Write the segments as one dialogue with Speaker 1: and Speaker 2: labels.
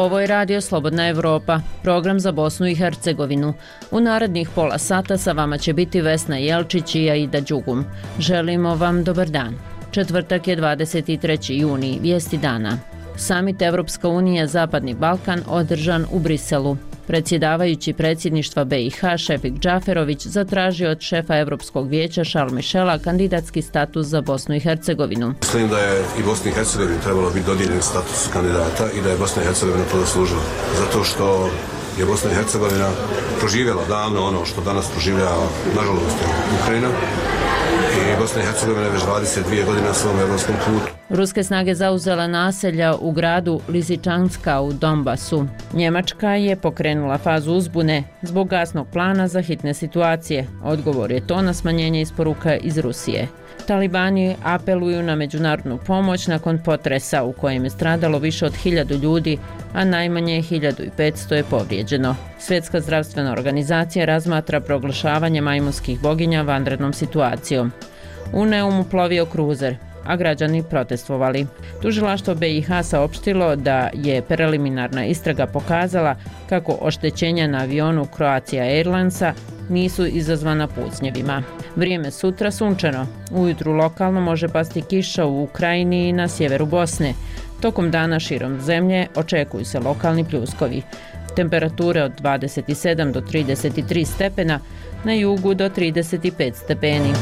Speaker 1: Ovo je Radio Slobodna Evropa, program za Bosnu i Hercegovinu. U narednih pola sata sa vama će biti Vesna Jelčić i Aida Đugum. Želimo vam dobar dan. Četvrtak je 23. juni, vijesti dana. Samit Evropska unija Zapadni Balkan održan u Briselu. Predsjedavajući predsjedništva BiH Šefik Džaferović zatražio od šefa Evropskog vijeća Charles Michela kandidatski status za Bosnu i Hercegovinu.
Speaker 2: Mislim da je i Bosni i Hercegovini trebalo biti dodijeljen status kandidata i da je Bosna i Hercegovina to zaslužila. Zato što je Bosna i Hercegovina proživjela davno ono što danas proživljava, nažalost, Ukrajina. I Bosna i Hercegovina već 22 godine na svom evropskom putu.
Speaker 1: Ruske snage zauzela naselja u gradu Lisičanska u Donbasu. Njemačka je pokrenula fazu uzbune zbog gasnog plana za hitne situacije. Odgovor je to na smanjenje isporuka iz Rusije. Talibani apeluju na međunarodnu pomoć nakon potresa u kojem je stradalo više od 1000 ljudi, a najmanje 1500 je povrijeđeno. Svjetska zdravstvena organizacija razmatra proglašavanje majmunskih boginja vanrednom situacijom. U Neumu plovio kruzer, a građani protestovali. Tužilaštvo BiH saopštilo da je preliminarna istraga pokazala kako oštećenja na avionu Croatia Airlinesa nisu izazvana pucnjevima. Vrijeme sutra sunčano. Ujutru lokalno može pasti kiša u Ukrajini i na sjeveru Bosne. Tokom dana širom zemlje očekuju se lokalni pljuskovi. Temperature od 27 do 33 stepena, na jugu do 35 stepeni.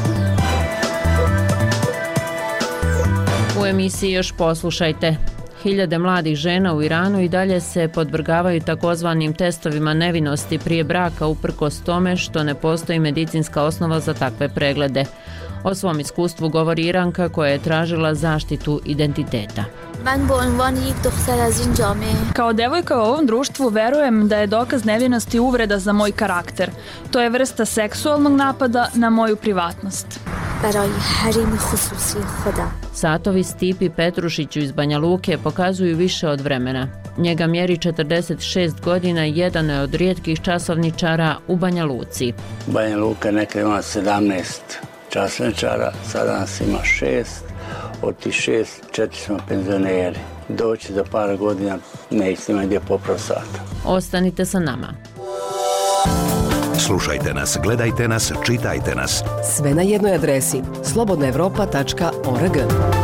Speaker 1: U emisiji još poslušajte. Hiljade mladih žena u Iranu i dalje se podvrgavaju takozvanim testovima nevinosti prije braka uprkos tome što ne postoji medicinska osnova za takve preglede. O svom iskustvu govori Iranka koja je tražila zaštitu identiteta.
Speaker 3: Kao devojka u ovom društvu verujem da je dokaz nevinosti uvreda za moj karakter. To je vrsta seksualnog napada na moju privatnost.
Speaker 1: Satovi Stipi Petrušiću iz Banja Luke pokazuju više od vremena. Njega mjeri 46 godina i jedan je od rijetkih časovničara u Banja Luci.
Speaker 4: Banja Luka neka ima 17 časovničara, sada nas ima 6. Od tih 6, 4 smo penzioneri. Doći za par godina nećete imati gdje poprav sata.
Speaker 1: Ostanite sa nama.
Speaker 5: Slušajte nas, gledajte nas, čitajte nas.
Speaker 6: Sve na jednoj adresi slobodnaevropa.org.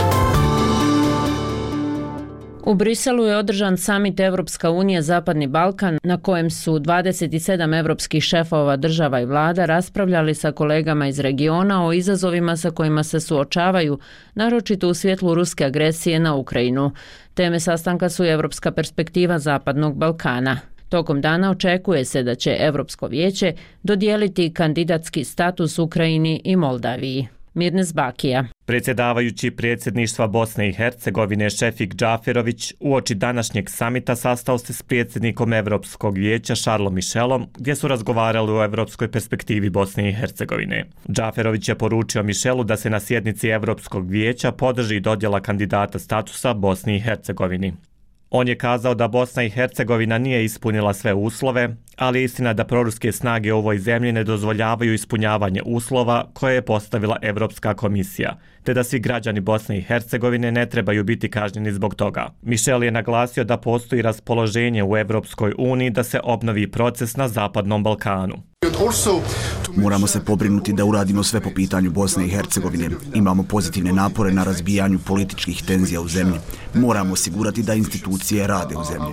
Speaker 1: U Briselu je održan samit Evropska unija Zapadni Balkan na kojem su 27 evropskih šefova država i vlada raspravljali sa kolegama iz regiona o izazovima sa kojima se suočavaju, naročito u svjetlu ruske agresije na Ukrajinu. Teme sastanka su evropska perspektiva Zapadnog Balkana. Tokom dana očekuje se da će Evropsko vijeće dodijeliti kandidatski status Ukrajini i Moldaviji. Mirnes Bakija.
Speaker 7: Predsjedavajući predsjedništva Bosne i Hercegovine Šefik Džaferović uoči današnjeg samita sastao se s predsjednikom Evropskog vijeća Charlesom Michelom gdje su razgovarali o evropskoj perspektivi Bosne i Hercegovine. Džaferović je poručio Michelu da se na sjednici Evropskog vijeća podrži dodjela kandidata statusa Bosni i Hercegovini. On je kazao da Bosna i Hercegovina nije ispunila sve uslove, ali je istina da proruske snage u ovoj zemlji ne dozvoljavaju ispunjavanje uslova koje je postavila Evropska komisija, te da svi građani Bosne i Hercegovine ne trebaju biti kažnjeni zbog toga. Michel je naglasio da postoji raspoloženje u Evropskoj uniji da se obnovi proces na Zapadnom Balkanu.
Speaker 8: Moramo se pobrinuti da uradimo sve po pitanju Bosne i Hercegovine. Imamo pozitivne napore na razbijanju političkih tenzija u zemlji. Moramo osigurati da institucije rade u zemlji.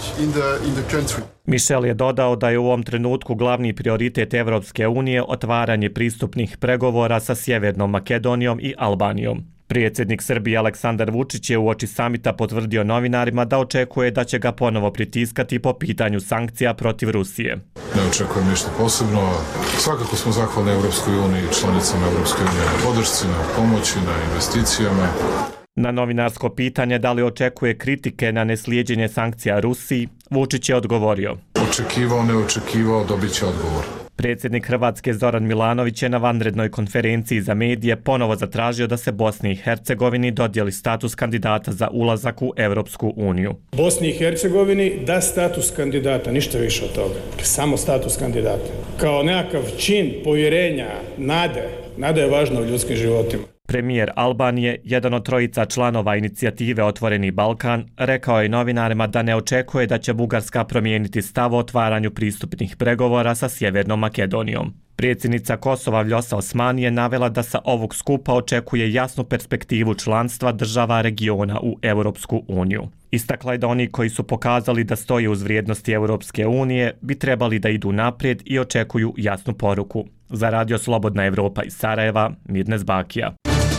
Speaker 7: Michel je dodao da je u ovom trenutku glavni prioritet Evropske unije otvaranje pristupnih pregovora sa Sjevernom Makedonijom i Albanijom. Predsjednik Srbije Aleksandar Vučić je uoči samita potvrdio novinarima da očekuje da će ga ponovo pritiskati po pitanju sankcija protiv Rusije.
Speaker 9: Ne očekujem ništa posebno. Svakako smo zahvalni Evropskoj uniji i članicama Evropske unije na podršci, na pomoći, na investicijama.
Speaker 7: Na novinarsko pitanje da li očekuje kritike na neslijeđenje sankcija Rusiji, Vučić je odgovorio.
Speaker 9: Očekivao, ne očekivao, dobit će odgovor.
Speaker 7: Predsjednik Hrvatske Zoran Milanović je na vanrednoj konferenciji za medije ponovo zatražio da se Bosni i Hercegovini dodijeli status kandidata za ulazak u Evropsku uniju.
Speaker 10: Bosni i Hercegovini da status kandidata, ništa više od toga. Samo status kandidata. Kao nekakav čin povjerenja, nade je važno u ljudskim životima.
Speaker 7: Premijer Albanije, jedan od trojica članova inicijative Otvoreni Balkan, rekao je novinarima da ne očekuje da će Bugarska promijeniti stav o otvaranju pristupnih pregovora sa Sjevernom Makedonijom. Predsjednica Kosova Vljosa Osmani je navela da sa ovog skupa očekuje jasnu perspektivu članstva država regiona u Europsku uniju. Istakla je da oni koji su pokazali da stoje uz vrijednosti Europske unije bi trebali da idu naprijed i očekuju jasnu poruku. Za Radio Slobodna Evropa iz Sarajeva, Mirnes Bakija.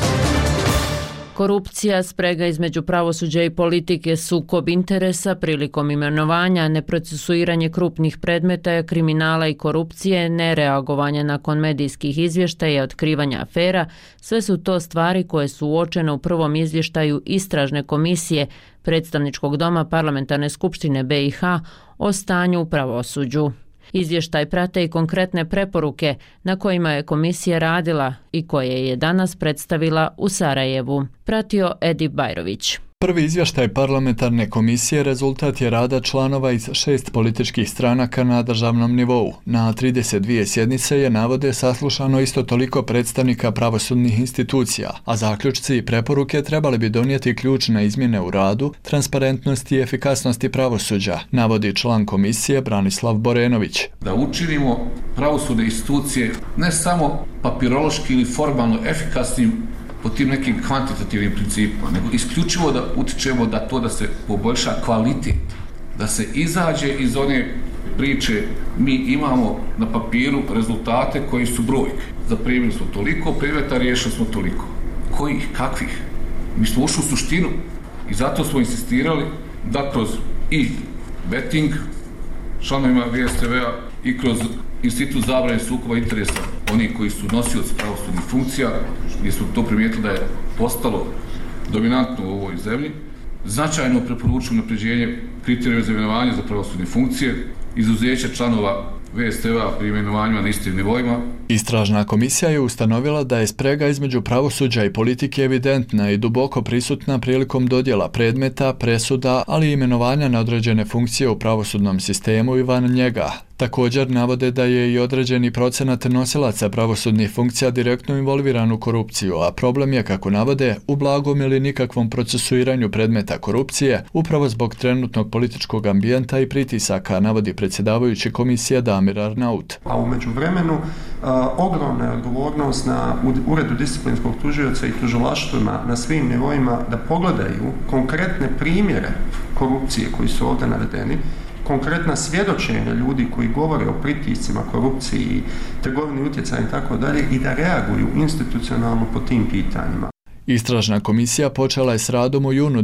Speaker 1: Korupcija, sprega između pravosuđa i politike, sukob interesa prilikom imenovanja, neprocesuiranje krupnih predmeta, kriminala i korupcije, nereagovanje nakon medijskih izvještaja i otkrivanja afera, sve su to stvari koje su uočene u prvom izvještaju Istražne komisije Predstavničkog doma Parlamentarne skupštine BiH o stanju u pravosuđu. Izvještaj prate i konkretne preporuke na kojima je komisija radila i koje je danas predstavila u Sarajevu. Pratio Edip Bajrović.
Speaker 11: Prvi izvještaj parlamentarne komisije rezultat je rada članova iz 6 političkih stranaka na državnom nivou. Na 32 sjednice je, navode, saslušano isto toliko predstavnika pravosudnih institucija, a zaključci i preporuke trebali bi donijeti ključne izmjene u radu, transparentnosti i efikasnosti pravosuđa, navodi član komisije Branislav Borenović.
Speaker 12: Da učinimo pravosudne institucije ne samo papirološki ili formalno efikasnim po tim nekim kvantitativnim principima, nego isključivo da utičemo da se poboljša kvalitet, da se izađe iz one priče mi imamo na papiru rezultate koji su brojke. Zaprimili smo toliko predmeta, riješili smo toliko. Kojih? Kakvih? Mi smo ušli u suštinu i zato smo insistirali da kroz i vetting članovima VSTV-a i kroz Institut zabrane sukoba interesa, oni koji su nosioci pravosudnih funkcija, gdje smo to primijetili da je postalo dominantno u ovoj zemlji, značajno preporučujem unapređenje kriterija za imenovanje za pravosudne funkcije, izuzeće članova VSTV-a pri imenovanjima na istim nivoima.
Speaker 11: Istražna komisija je ustanovila da je sprega između pravosuđa i politike evidentna i duboko prisutna prilikom dodjela predmeta, presuda, ali i imenovanja na određene funkcije u pravosudnom sistemu i van njega. Također navode da je i određeni procenat nosilaca pravosudnih funkcija direktno involviran u korupciju, a problem je, kako navode, u blagom ili nikakvom procesuiranju predmeta korupcije, upravo zbog trenutnog političkog ambijenta i pritisaka, navodi predsjedavajući komisije Damir Arnaut.
Speaker 13: A u međuvremenu ogromna je odgovornost na Uredu disciplinskog tužioca i tužilaštvima na svim nivoima da pogledaju konkretne primjere korupcije koji su ovdje navedeni, konkretna svjedočenja ljudi koji govore o pritiscima, korupciji, trgovini utjecaja i tako dalje i da reaguju institucionalno po tim pitanjima.
Speaker 11: Istražna komisija počela je s radom u junu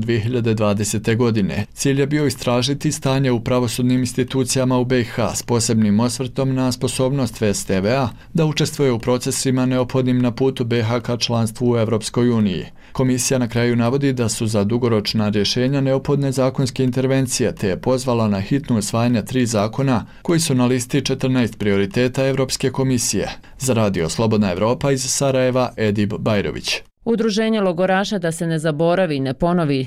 Speaker 11: 2020. godine. Cilj je bio istražiti stanje u pravosudnim institucijama u BiH s posebnim osvrtom na sposobnost VSTV-a da učestvuje u procesima neophodnim na putu BiH ka članstvu u Europskoj uniji. Komisija na kraju navodi da su za dugoročna rješenja neophodne zakonske intervencije, te je pozvala na hitno usvajanje 3 zakona koji su na listi 14 prioriteta Europske komisije. Za Radio Slobodna Evropa iz Sarajeva, Edip Bajrović.
Speaker 1: Udruženje logoraša Da se ne zaboravi i ne ponovi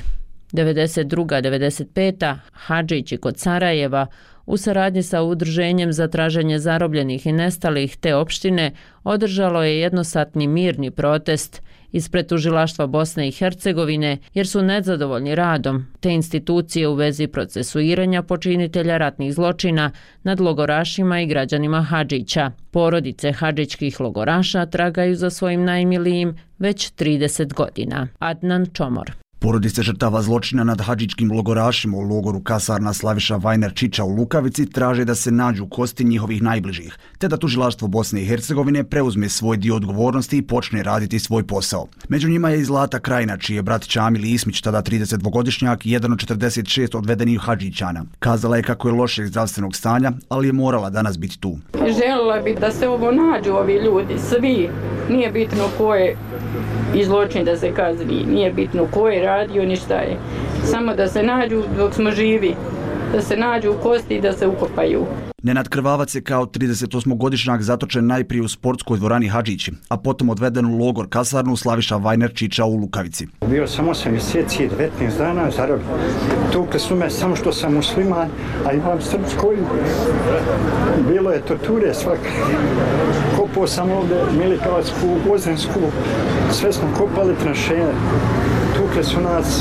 Speaker 1: 92-95. Hadžići kod Sarajeva u saradnji sa Udruženjem za traženje zarobljenih i nestalih te opštine održalo je jednosatni mirni protest ispred tužilaštva Bosne i Hercegovine jer su nezadovoljni radom te institucije u vezi procesuiranja počinitelja ratnih zločina nad logorašima i građanima Hadžića. Porodice hadžićkih logoraša tragaju za svojim najmilijim već 30 godina. Adnan Čomor.
Speaker 8: Porodice žrtava zločina nad hadžičkim logorašima u logoru kasarna Slaviša Vajnerčića u Lukavici traže da se nađu kosti njihovih najbližih, te da tužilaštvo Bosne i Hercegovine preuzme svoj dio odgovornosti i počne raditi svoj posao. Među njima je i Zlata Krajina, čiji je brat Čamil Ismić, tada 32-godišnjak i jedan od 46 odvedenih hadžićana. Kazala je kako je lošeg zdravstvenog stanja, ali je morala danas biti tu.
Speaker 14: Željela bih da se ovo nađu ovi ljudi, svi. Nije bitno ko je i zločin da se kazni, nije bitno ko je radio ni šta je. Samo da se nađu dok smo živi, da se nađu u kosti i da se ukopaju.
Speaker 8: Nenad Krvavac je kao 38-godišnjak zatočen najprije u sportskoj dvorani Hadžići, a potom odveden u logor kasarnu Slaviša Vajnerčića u Lukavici.
Speaker 15: Bio sam 8 mjeseci i 19 dana zarobljen. Tukli su me samo što sam musliman, a imam srpsku. Bilo je torture svaka. Ko kopao sam ovdje Milikavatsku, Ozensku, sve smo kopali tranšene. Tukle su nas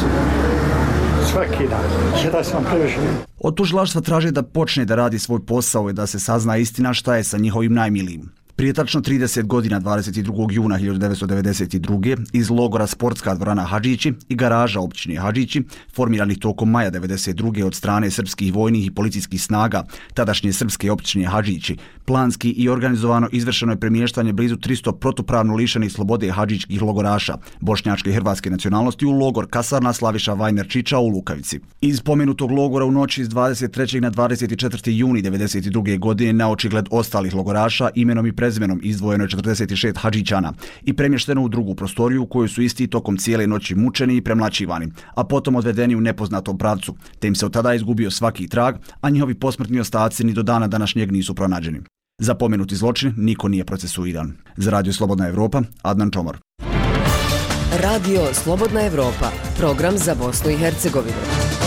Speaker 15: svaki dan. Jedan sam preživio.
Speaker 8: Od tužilaštva traže da počne da radi svoj posao i da se sazna istina šta je sa njihovim najmilijim. Prije tačno 30 godina, 22. juna 1992. iz logora Sportska dvorana Hadžići i garaža općine Hadžići, formiranih tokom maja 1992. od strane srpskih vojnih i policijskih snaga tadašnje srpske općine Hadžići, planski i organizovano izvršeno je premještanje blizu 300 protupravno lišenih slobode hadžičkih logoraša bošnjačke i hrvatske nacionalnosti u logor kasarna Slaviša Vajner Čiča u Lukavici. Iz pomenutog logora u noći iz 23. na 24. juni 1992. godine na očigled ostalih logoraša imenom i prezimenom izdvojeno je 46 hadžićana i premješteno u drugu prostoriju u kojoj su isti tokom cijele noći mučeni i premlaćivani, a potom odvedeni u nepoznatom pravcu, te im se od tada izgubio svaki trag, a njihovi posmrtni ostaci ni do dana današnjeg nisu pronađeni. Za pomenuti zločin niko nije procesuiran. Za Radio Slobodna Evropa, Adnan Čomor.
Speaker 6: Radio Slobodna Evropa, program za Bosnu i Hercegovinu.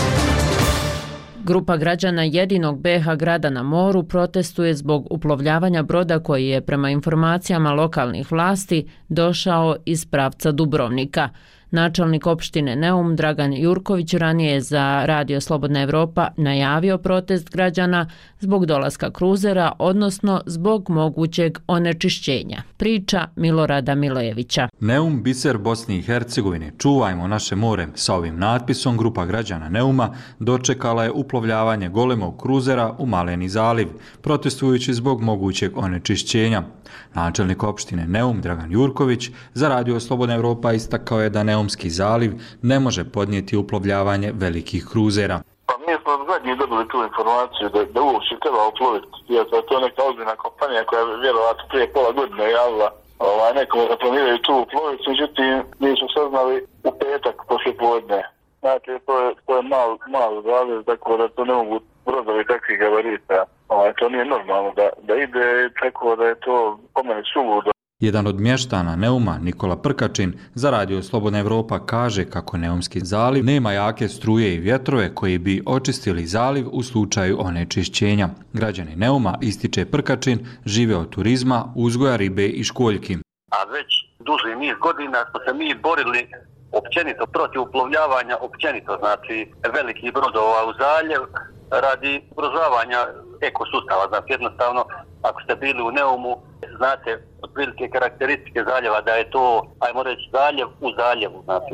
Speaker 1: Grupa građana jedinog BiH grada na moru protestuje zbog uplovljavanja broda koji je prema informacijama lokalnih vlasti došao iz pravca Dubrovnika. Načelnik opštine Neum Dragan Jurković ranije je za Radio Slobodna Evropa najavio protest građana zbog dolaska kruzera, odnosno zbog mogućeg onečišćenja. Priča Milorada Milejevića.
Speaker 16: Neum, biser Bosne i Hercegovine, čuvajmo naše more. Sa ovim natpisom grupa građana Neuma dočekala je uplovljavanje golemog kruzera u Maleni zaliv, protestujući zbog mogućeg onečišćenja. Načelnik opštine Neum Dragan Jurković za Radio Slobodna Evropa istakao je da Neumski zaliv ne može podnijeti uplovljavanje velikih kruzera.
Speaker 17: Pa mi smo zadnji dobili tu informaciju da uopće treba uploviti. To je neka ozbiljna kompanija koja je vjerovatno prije pola godine javila nekomu da planiraju tu uploviti, međutim mi smo saznali u petak poslije podne. Znači to je malo zaliv, tako da to ne mogu brodovi takvih gabarita. To nije normalno da ide, tako da je to po meni suludo.
Speaker 16: Jedan od mještana Neuma, Nikola Prkačin, za Radio Slobodna Evropa kaže kako Neumski zaliv nema jake struje i vjetrove koji bi očistili zaliv u slučaju onečišćenja. Građani Neuma, ističe Prkačin, žive od turizma, uzgoja ribe i školjki.
Speaker 18: A već duži niz godina smo se mi borili općenito protiv uplovljavanja, općenito znači velikih brodova u zaljev radi ugrožavanja ekosustava. Znači jednostavno, ako ste bili u Neumu, znate otprilike karakteristike zaljeva da je to, ajmo reći, zaljev u zaljevu, znači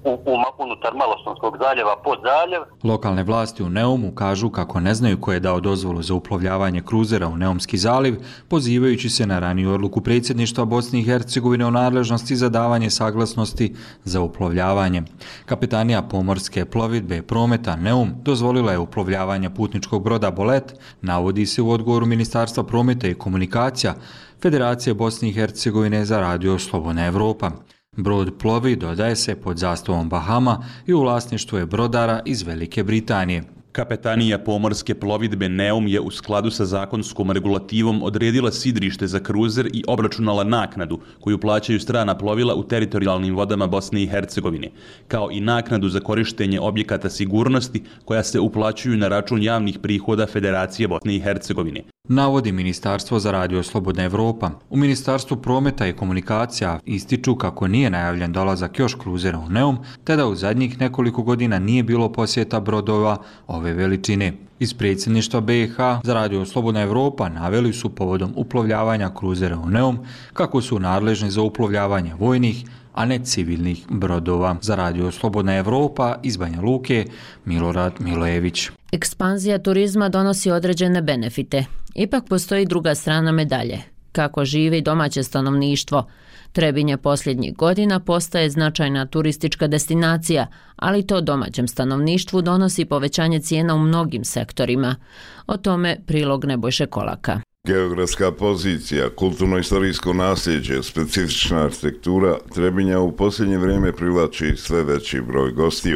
Speaker 18: unutar Malostonskog zaljeva pod zaljev.
Speaker 16: Lokalne vlasti u Neumu kažu kako ne znaju ko je dao dozvolu za uplovljavanje kruzera u Neumski zaliv, pozivajući se na raniju odluku predsjedništva Bosne i Hercegovine o nadležnosti za davanje saglasnosti za uplovljavanje. Kapetanija pomorske plovidbe prometa Neum dozvolila je uplovljavanje putničkog broda Bolet, navodi se u odgovoru Ministarstva prometa i komunikacija Federacije Bosne i Hercegovine za Radio Slobodna Evropa. Brod plovi, dodaje se, pod zastavom Bahama i u vlasništvu je brodara iz Velike Britanije.
Speaker 19: Kapetanija pomorske plovidbe Neum je u skladu sa zakonskom regulativom odredila sidrište za kruzer i obračunala naknadu koju plaćaju strana plovila u teritorijalnim vodama Bosne i Hercegovine, kao i naknadu za korištenje objekata sigurnosti koja se uplaćuju na račun javnih prihoda Federacije Bosne i Hercegovine.
Speaker 16: Navodi Ministarstvo za Radio Slobodna Evropa. U Ministarstvu prometa i komunikacija ističu kako nije najavljen dolazak još kruzera u Neum, te da u zadnjih nekoliko godina nije bilo posjeta brodova ove veličine. Iz predsjedništva BiH za Radio Slobodna Evropa naveli su povodom uplovljavanja kruzera u Neum kako su nadležni za uplovljavanje vojnih, a ne civilnih brodova. Za Radio Slobodna Evropa iz Banja Luke, Milorad Milejević.
Speaker 1: Ekspanzija turizma donosi određene benefite. Ipak postoji druga strana medalje. Kako živi domaće stanovništvo. Trebinje posljednjih godina postaje značajna turistička destinacija, ali to domaćem stanovništvu donosi povećanje cijena u mnogim sektorima. O tome prilog Nebojše Kolaka.
Speaker 20: Geografska pozicija, kulturno-istorijsko nasljeđe, specifična arhitektura Trebinja u posljednje vrijeme privlači sve veći broj gostiju.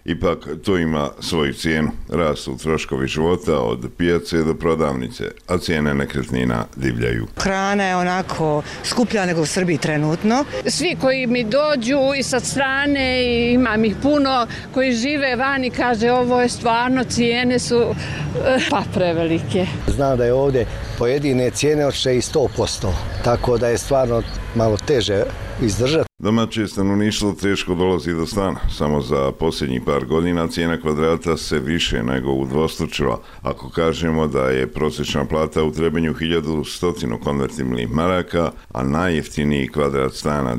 Speaker 20: Ipak to ima svoju cijenu. Rastu troškovi života od pijace do prodavnice, a cijene nekretnina divljaju.
Speaker 21: Hrana je onako skuplja nego u Srbiji trenutno.
Speaker 22: Svi koji mi dođu i sa strane, i imam ih puno, koji žive vani, kaže ovo je stvarno, cijene su pa prevelike.
Speaker 23: Znam da je ovdje pojedine cijene od 100%, tako da je stvarno malo teže izdržati.
Speaker 20: Domaće stanovništvo teško dolazi do stana. Samo za posljednjih par godina cijena kvadrata se više nego udvostručila. Ako kažemo da je prosječna plata u Trebinju 1100 konvertibilnih maraka, a najjeftiniji kvadrat stana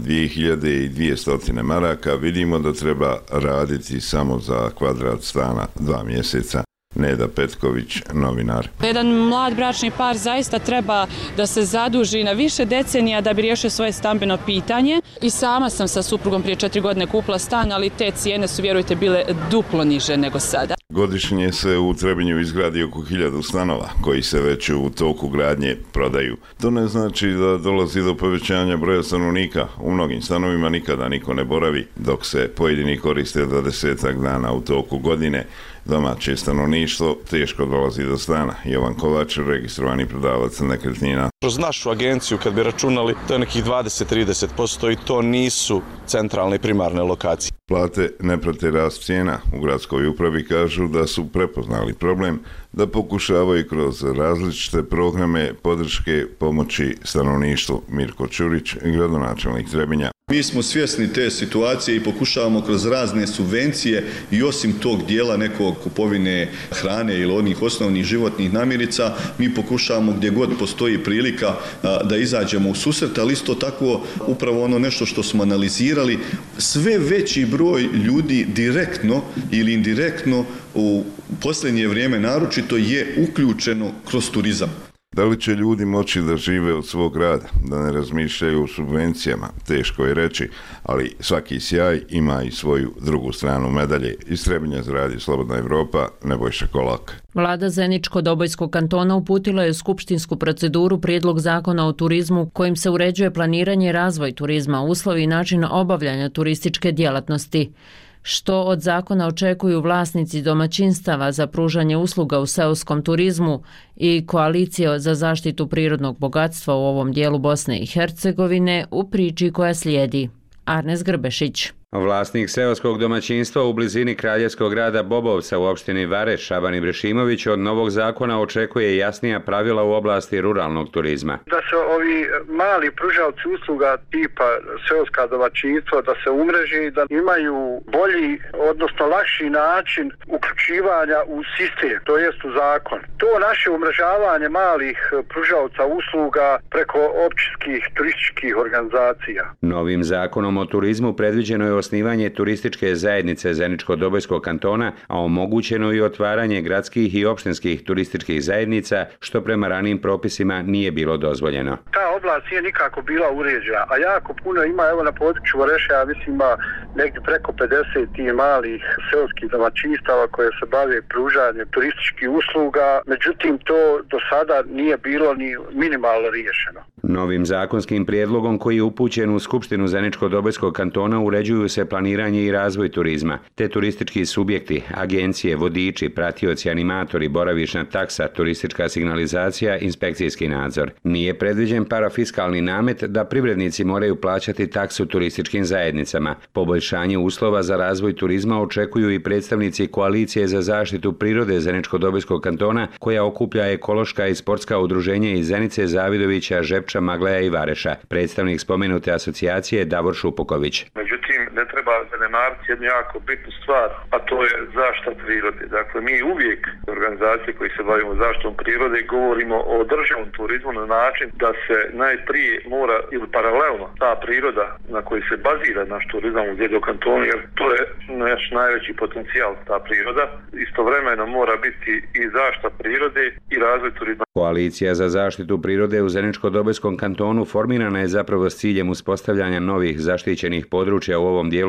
Speaker 20: 2200 maraka, vidimo da treba raditi samo za kvadrat stana 2 mjeseca. Neda Petković, novinar.
Speaker 24: Jedan mlad bračni par zaista treba da se zaduži na više decenija da bi riješio svoje stambeno pitanje. I sama sam sa suprugom prije 4 godine kupila stan, ali te cijene su, vjerujte, bile duplo niže nego sada.
Speaker 20: Godišnje se u Trebinju izgradi oko 1000 stanova, koji se već u toku gradnje prodaju. To ne znači da dolazi do povećanja broja stanovnika. U mnogim stanovima nikada niko ne boravi, dok se pojedini koriste 20 dana u toku godine. Domaće stanovništvo teško dolazi do stana. Jovan Kovač, registrovani prodavac nekretnina.
Speaker 25: Kroz našu agenciju, kad bi računali, to je nekih 20-30% i to nisu centralne i primarne lokacije.
Speaker 20: Plate ne prate rast cijena. U gradskoj upravi kažu da su prepoznali problem, da pokušavaju kroz različite programe podrške pomoći stanovništvu. Mirko Ćurić, gradonačelnik Trebinja.
Speaker 26: Mi smo svjesni te situacije i pokušavamo kroz razne subvencije i osim tog dijela nekog kupovine hrane ili onih osnovnih životnih namirnica, mi pokušavamo gdje god postoji prilika da izađemo u susret, ali isto tako upravo ono nešto što smo analizirali, sve veći broj ljudi direktno ili indirektno u posljednje vrijeme naročito je uključeno kroz turizam.
Speaker 20: Da li će ljudi moći da žive od svog rada, da ne razmišljaju o subvencijama, teško je reći, ali svaki sjaj ima i svoju drugu stranu medalje. Iz Trebinja za Radio Slobodna Evropa, Nebojša Kolak.
Speaker 1: Vlada Zeničko-Dobojskog kantona uputila je u skupštinsku proceduru prijedlog zakona o turizmu kojim se uređuje planiranje i razvoj turizma, uslovi i način obavljanja turističke djelatnosti. Što od zakona očekuju vlasnici domaćinstava za pružanje usluga u seoskom turizmu i koalicija za zaštitu prirodnog bogatstva u ovom dijelu Bosne i Hercegovine u priči koja slijedi. Arnes Grbešić.
Speaker 27: Vlasnik seoskog domaćinstva u blizini kraljevskog grada Bobovca u opštini Vareš, Šaban Ibrešimović, od novog zakona očekuje jasnija pravila u oblasti ruralnog turizma.
Speaker 28: Da se ovi mali pružavci usluga tipa seoska domaćinstva da se umreži, da imaju bolji, odnosno lakši način uključivanja u sistem, to jest u zakon. To naše umrežavanje malih pružavca usluga preko općinskih turističkih organizacija.
Speaker 27: Novim zakonom o turizmu predviđeno je osnivanje turističke zajednice Zeničko-Dobojskog kantona, a omogućeno i otvaranje gradskih i opštinskih turističkih zajednica, što prema ranijim propisima nije bilo dozvoljeno.
Speaker 28: Ta oblast nije nikako bila uređena, a jako puno ima, evo na području Vareša, ja mislim ima negdje preko 50 tih malih seoskih domaćinstava koje se bave pružanjem turističkih usluga, međutim to do sada nije bilo ni minimalno riješeno.
Speaker 27: Novim zakonskim prijedlogom koji je upućen u Skupštinu Zeničko-Dobojskog kantona uređuju se planiranje i razvoj turizma, te turistički subjekti, agencije, vodiči, pratioci, animatori, boravišna taksa, turistička signalizacija, inspekcijski nadzor. Nije predviđen parafiskalni namet da privrednici moraju plaćati taksu turističkim zajednicama. Poboljšanje uslova za razvoj turizma očekuju i predstavnici koalicije za zaštitu prirode Zeničko-Dobojskog kantona, koja okuplja ekološka i sportska udruženja iz Zenice, Zavidovića, Žepča, Magleja i Vareša. Predstavnik spomenute asocijacije Davor Šupuković.
Speaker 29: Međutim, ne treba zanemariti jednu jako bitnu stvar, a to je zaštita prirode. Dakle, mi uvijek organizacije koji se bavimo zaštitom prirode govorimo o održivom turizmu na način da se najprije mora ili paralelno ta priroda na kojoj se bazira naš turizam u Zeničkom kantonu, jer to je naš najveći potencijal, ta priroda. Istovremeno mora biti i zaštita prirode i razvoj turizma.
Speaker 27: Koalicija za zaštitu prirode u Zeničko-Dobojskom kantonu formirana je zapravo s ciljem uspostavljanja novih zaštićenih područja u ovom dijelu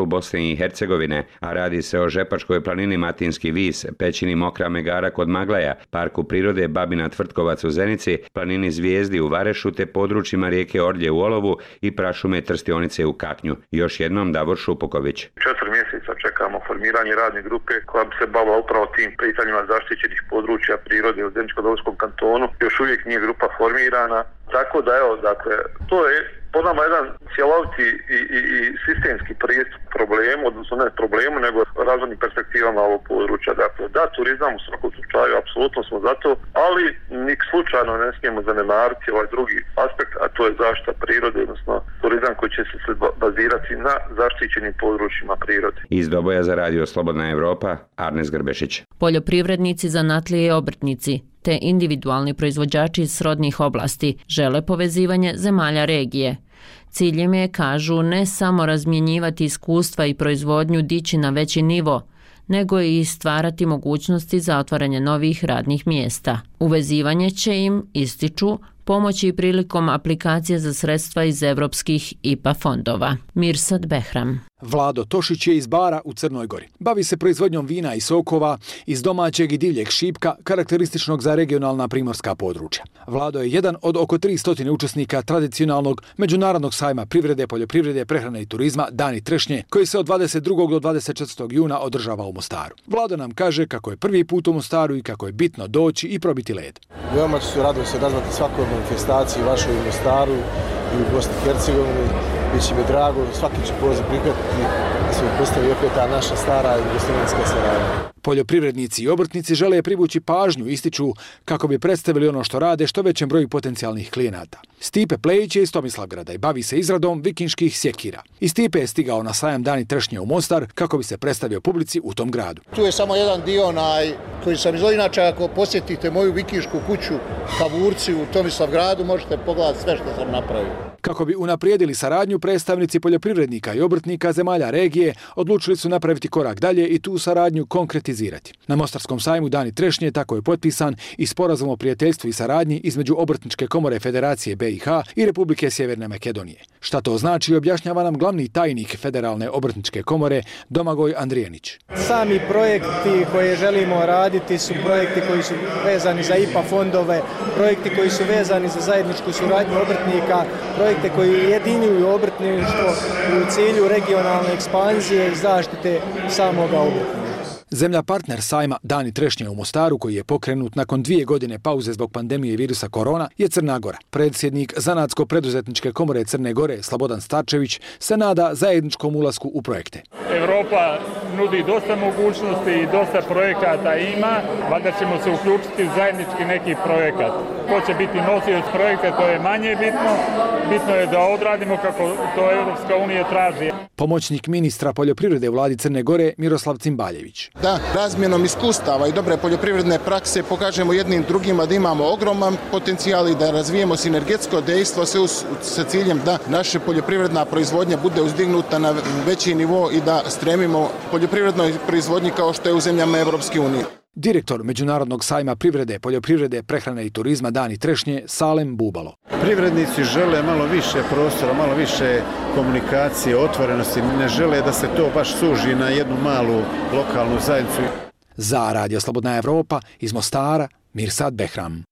Speaker 27: Bosne i Hercegovine, a radi se o Žepačkoj planini Matinski vis, pećini Mokra Megara kod Maglaja, parku prirode Babina Tvrtkovac u Zenici, planini Zvijezdi u Varešu te područjima rijeke Orlje u Olovu i prašume Trstionice u Kaknju. Još jednom Davor Šupoković.
Speaker 29: 4 mjeseca čekamo formiranje radne grupe koja bi se bavila upravo tim pitanjima zaštićenih područja prirode u Zeničko-Dobojskom kantonu. Još uvijek nije grupa formirana. Tako da evo, dakle, to je po nama jedan cjeloviti i sistemski pristup problemu, odnosno ne problemu, nego razvojnim perspektivama ovog područja. Dakle, da, turizam u svakom slučaju, apsolutno smo za to, ali nik slučajno ne smijemo zanemariti ovaj drugi aspekt, a to je zaštita prirode, odnosno turizam koji će se bazirati na zaštićenim područjima prirode.
Speaker 27: Iz Doboja za radio Slobodna Evropa, Arnes Grbešić.
Speaker 1: Poljoprivrednici, zanatlije i obrtnici te individualni proizvođači iz srodnih oblasti žele povezivanje zemalja regije. Ciljem je, kažu, ne samo razmjenjivati iskustva i proizvodnju dići na veći nivo, nego i stvarati mogućnosti za otvaranje novih radnih mjesta. Uvezivanje će im, ističu, pomoći i prilikom aplikacije za sredstva iz evropskih IPA fondova. Mirsad Behram.
Speaker 2: Vlado Tošić je iz Bara u Crnoj Gori. Bavi se proizvodnjom vina i sokova iz domaćeg i divljeg šipka, karakterističnog za regionalna primorska područja. Vlado je jedan od oko 300 učesnika tradicionalnog međunarodnog sajma privrede, poljoprivrede, prehrane i turizma Dani trešnje, koji se od 22. do 24. juna održava u Mostaru. Vlado nam kaže kako je prvi put u Mostaru i kako je bitno doći i probiti led.
Speaker 3: Veoma ću se rado odazvati svakoj manifestaciji vašoj u Mostaru i u Bosni i Hercegovini. Biće mi drago, svaki će poziv prihvatiti da se postavi opet ta naša stara jugoslavenska saradnja.
Speaker 2: Poljoprivrednici i obrtnici žele privući pažnju, ističu kako bi predstavili ono što rade što većem broju potencijalnih klijenata. Stipe Plejić je iz Tomislavgrada i bavi se izradom vikinških sjekira. I Stipe je stigao na sajam Dani trešnje u Mostar kako bi se predstavio publici u tom gradu.
Speaker 4: Tu je samo jedan dio koji sam izvojio, inače ako posjetite moju vikinšku kuću Kavurci u Tomislavgradu možete pogledati sve što sam napravio.
Speaker 2: Kako bi unaprijedili saradnju, predstavnici poljoprivrednika i obrtnika zemalja regije odlučili su napraviti korak dalje i tu saradnju konkretizirati. Na Mostarskom sajmu Dani trešnje tako je potpisan i sporazum o prijateljstvu i saradnji između Obrtničke komore Federacije BiH i Republike Sjeverne Makedonije. Šta to znači, objašnjava nam glavni tajnik Federalne obrtničke komore Domagoj Andrijanić.
Speaker 5: Sami projekti koje želimo raditi su projekti koji su vezani za IPA fondove, projekti koji su vezani za zajedničku suradnju obrtnika, projekte koji ujedinjuju obrtništvo u cilju regionalne ekspanzije i zaštite samoga obrtnika.
Speaker 2: Zemlja partner sajma Dani trešnje u Mostaru, koji je pokrenut nakon 2 godine pauze zbog pandemije virusa korona, je Crna Gora. Predsjednik Zanatsko-preduzetničke komore Crne Gore, Slobodan Starčević, se nada zajedničkom ulasku u projekte.
Speaker 7: Evropa nudi dosta mogućnosti i dosta projekata ima, valjda ćemo se uključiti u zajednički neki projekat. Ko će biti nosioc projekta, to je manje bitno. Bitno je da odradimo kako to Evropska unija traži.
Speaker 2: Pomoćnik ministra poljoprivrede u vladi Crne Gore Miroslav Cimbaljević.
Speaker 4: Da, razmjenom iskustava i dobre poljoprivredne prakse pokažemo jednim drugima da imamo ogroman potencijal i da razvijemo sinergetsko dejstvo sve sa ciljem da naša poljoprivredna proizvodnja bude uzdignuta na veći nivo i da stremimo poljoprivrednoj proizvodnji kao što je u zemljama Evropske unije.
Speaker 2: Direktor Međunarodnog sajma privrede, poljoprivrede, prehrane i turizma Dani trešnje Salem Bubalo.
Speaker 9: Privrednici žele malo više prostora, malo više komunikacije, otvorenosti, ne žele da se to baš suži na jednu malu lokalnu zajednicu.
Speaker 2: Za Radio Slobodna Evropa iz Mostara, Mirsad Behram.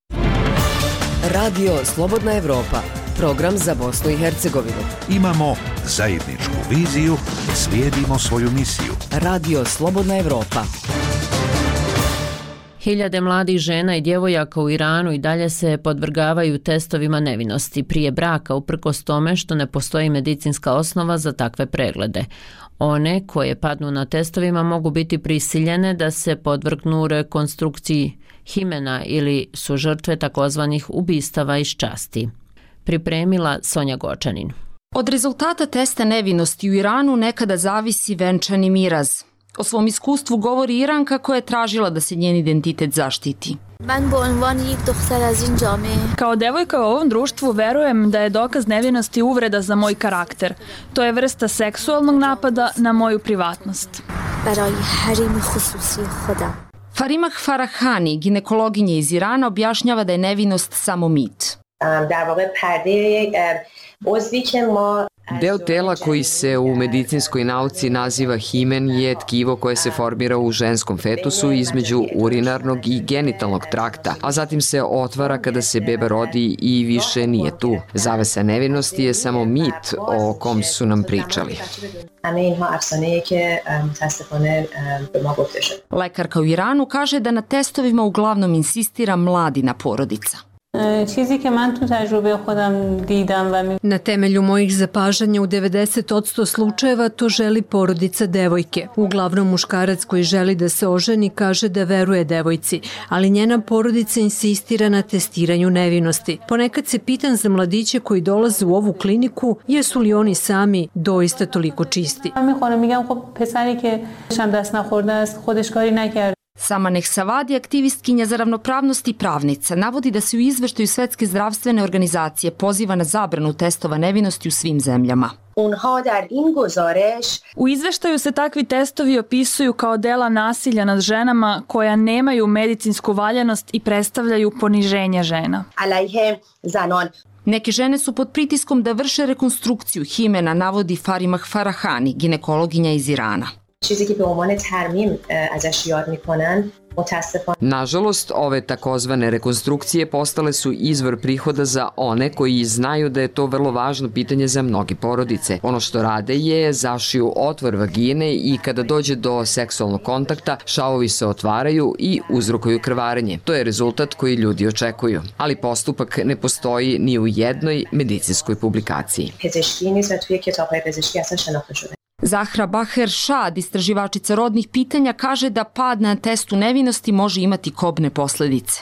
Speaker 6: Radio Slobodna Evropa, program za Bosnu i Hercegovinu.
Speaker 10: Imamo zajedničku viziju, slijedimo svoju misiju.
Speaker 6: Radio Slobodna Evropa.
Speaker 1: Hiljade mladih žena i djevojaka u Iranu i dalje se podvrgavaju testovima nevinosti prije braka uprkos tome što ne postoji medicinska osnova za takve preglede. One koje padnu na testovima mogu biti prisiljene da se podvrgnu rekonstrukciji himena ili su žrtve takozvanih ubistava iz časti. Pripremila Sonja Gočanin.
Speaker 12: Od rezultata testa nevinosti u Iranu nekada zavisi venčani miraz. O svom iskustvu govori Iranka koja je tražila da se njen identitet zaštiti.
Speaker 13: Kao devojka u ovom društvu verujem da je dokaz nevinosti uvreda za moj karakter. To je vrsta seksualnog napada na moju privatnost.
Speaker 12: Farimah Farahani, ginekologinja iz Irana, objašnjava da je nevinost samo mit.
Speaker 8: Deo tela koji se u medicinskoj nauci naziva himen je tkivo koje se formira u ženskom fetusu između urinarnog i genitalnog trakta, a zatim se otvara kada se beba rodi i više nije tu. Zavesa nevinosti je samo mit o kom su nam pričali.
Speaker 12: Lekarka u Iranu kaže da na testovima uglavnom insistira mladina porodica.
Speaker 11: Na temelju mojih zapažanja u 90% slučajeva to želi porodica devojke. Uglavnom muškarac koji želi da se oženi kaže da veruje devojci, ali njena porodica insistira na testiranju nevinosti. Ponekad se pitam za mladiće koji dolaze u ovu kliniku, jesu li oni sami doista toliko čisti.
Speaker 12: Sama Nehsavadi, aktivistkinja za ravnopravnost i pravnica, navodi da se u izveštaju Svetske zdravstvene organizacije poziva na zabranu testova nevinosti u svim zemljama.
Speaker 13: U izveštaju se takvi testovi opisuju kao dela nasilja nad ženama koja nemaju medicinsku valjanost i predstavljaju poniženje žena.
Speaker 12: Neke žene su pod pritiskom da vrše rekonstrukciju himena, navodi Farimah Farahani, ginekologinja iz Irana.
Speaker 8: Nažalost, ove takozvane rekonstrukcije postale su izvor prihoda za one koji znaju da je to vrlo važno pitanje za mnoge porodice. Ono što rade je zašiju otvor vagine i kada dođe do seksualnog kontakta, šavovi se otvaraju i uzrokuju krvarenje. To je rezultat koji ljudi očekuju. Ali postupak ne postoji ni u jednoj medicinskoj publikaciji.
Speaker 12: Zahra Baher Šad, istraživačica rodnih pitanja, kaže da pad na testu nevinosti može imati kobne posledice.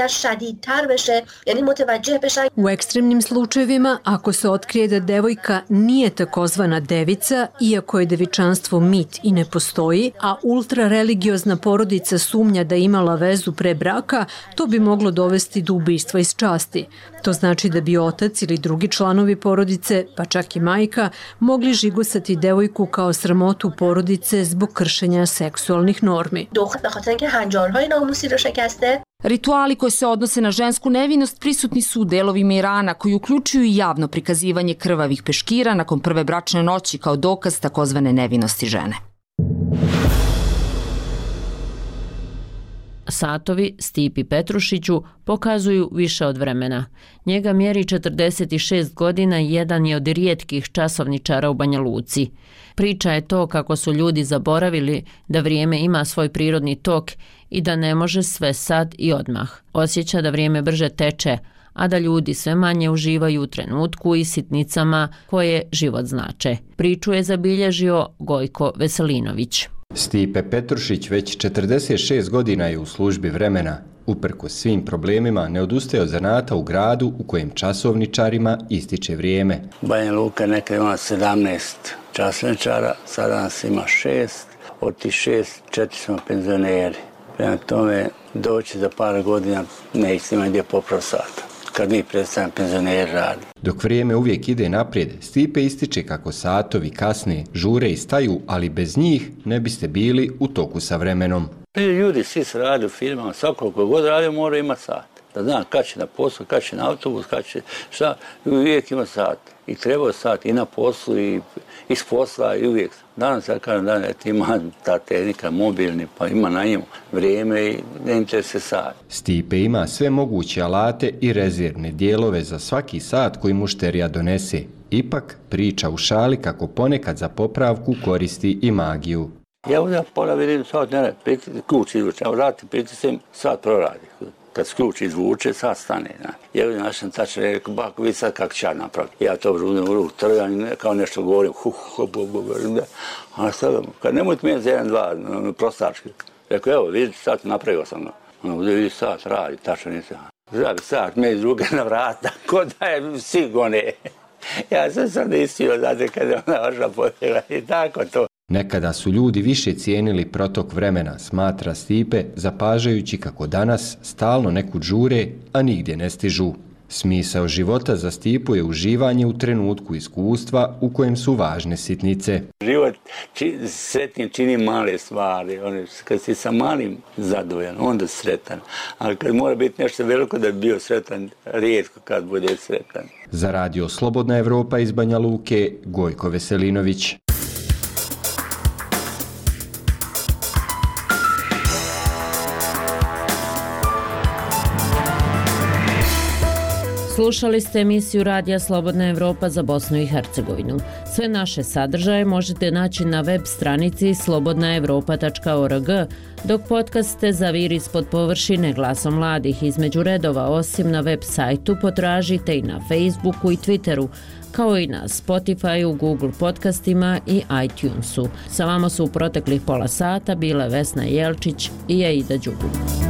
Speaker 11: U ekstremnim slučajevima, ako se otkrije da devojka nije takozvana devica, iako je devičanstvo mit i ne postoji, a ultrareligiozna porodica sumnja da je imala vezu pre braka, to bi moglo dovesti do ubistva iz časti. To znači da bi otac ili drugi članovi porodice, pa čak i majka, mogli žigosati devojku kao sramotu porodice zbog kršenja seksualnih normi.
Speaker 12: Rituali koji se odnose na žensku nevinost prisutni su u delovima Irana, koji uključuju i javno prikazivanje krvavih peškira nakon prve bračne noći kao dokaz takozvane nevinosti žene.
Speaker 1: Satovi Stipi Petrušiću pokazuju više od vremena. Njega mjeri 46 godina i jedan je od rijetkih časovničara u Banja Luci. Priča je to kako su ljudi zaboravili da vrijeme ima svoj prirodni tok i da ne može sve sad i odmah. Osjeća da vrijeme brže teče, a da ljudi sve manje uživaju u trenutku i sitnicama koje život znače. Priču je zabilježio Gojko Veselinović.
Speaker 14: Stipe Petrušić već 46 godina je u službi vremena. Uprkos svim problemima ne odustaje od zanata u gradu u kojem časovničarima ističe vrijeme.
Speaker 15: Banja Luka nekad ima 17 časovničara, sada nas ima 6. Od tih 6, 4 smo penzioneri. Prema tome, doći za par godina neće imati gdje poprav sata, kad mi predstavljamo penzioneri radi.
Speaker 14: Dok vrijeme uvijek ide naprijed, Stipe ističe kako satovi kasne, žure i staju, ali bez njih ne biste bili u toku sa vremenom.
Speaker 15: Ljudi svi se radi u firmama, svako god radi mora imati sat. Da zna kad će na poslu, kad će na autobus, kad će šta, uvijek ima sat. I treba sat i na poslu i iz posla i uvijek. Danas ja kažem da ima ta tehnika mobilni, pa ima na njemu vrijeme i ne interesuje sat.
Speaker 14: Stipe ima sve moguće alate i rezervne dijelove za svaki sat koji mušterija donese. Ipak priča u šali kako ponekad za popravku koristi i magiju.
Speaker 15: Ja ovdje pola vidim sat, ne, ključ izvuče, a vrati pritisem, sat proradi. Kad se ključ izvuče, sat stane. Ja ovdje našem tačno rekao, bako vidi sad kako će ja napraviti. Ja to vrudem u ruku, trgam, kao nešto govorim, a sad, kad nemojte mijeniti za 1, 2, prostački. Rekao, evo, vidi, sad napravio sam. Ovdje vidi sat, radi, tačno nisam. Zabi sat, me iz ruke na vrata, ko da je sigone. Ja sam sad istio, znate, kada je ona vaša potjela i tako to.
Speaker 14: Nekada su ljudi više cijenili protok vremena, smatra Stipe, zapažajući kako danas stalno nekud žure, a nigdje ne stižu. Smisao života zastipuje uživanje u trenutku iskustva u kojem su važne sitnice.
Speaker 15: Život sretnim čini male stvari. Kad si sa malim zadovoljan, onda si sretan. Ali kad mora biti nešto veliko da bi bio sretan, rijetko kad bude sretan.
Speaker 14: Za Radio Slobodna Evropa iz Banja Luke, Gojko Veselinović.
Speaker 1: Slušali ste emisiju Radija Slobodna Evropa za Bosnu i Hercegovinu. Sve naše sadržaje možete naći na web stranici slobodnaevropa.org, dok podcaste Zavir ispod površine glasom mladih između redova osim na web sajtu potražite i na Facebooku i Twitteru, kao i na Spotifyu, Google podcastima i iTunesu. Sa vama su u proteklih pola sata bile Vesna Jelčić i Aida Đugum.